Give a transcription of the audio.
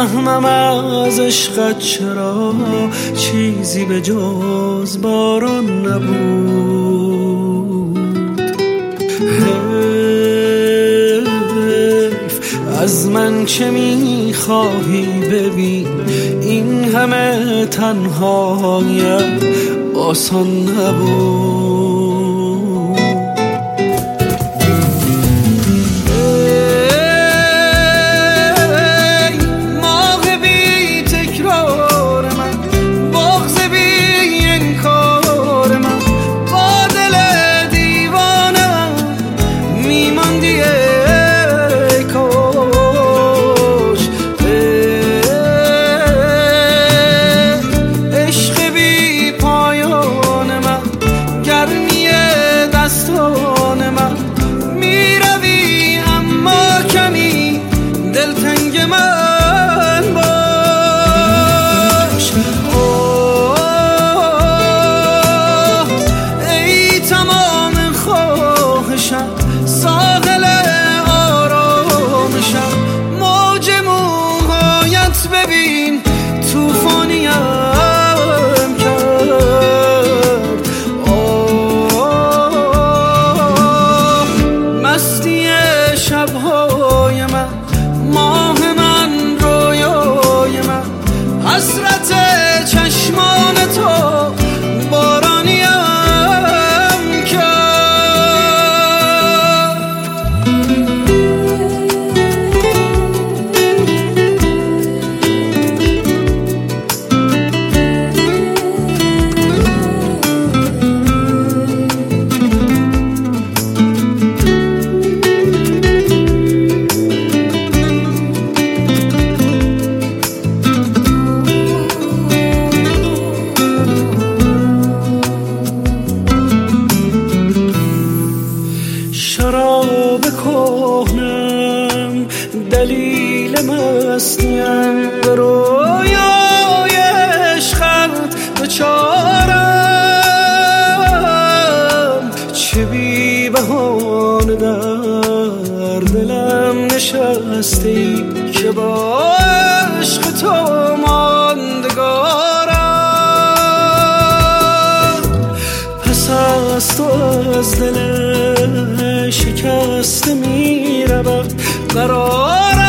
نمیفهمم از عشقت چرا چیزی به جز باران نبود. حیف از من چه میخواهی ببین این همه تنهایم آسان نبود. ساحل آرامشم موج موهایت ببین توفانیم کرد. مستی شبهای من، ماه من، رویای من، حسرت چشمان تو بارانیم کهنم دلیل مستیم، به رویای عشقت دچارم. چه بی بهانه در دلم نشستی که با عشق تو ماندگارم. پس از تو از دل شکسته می رود قرار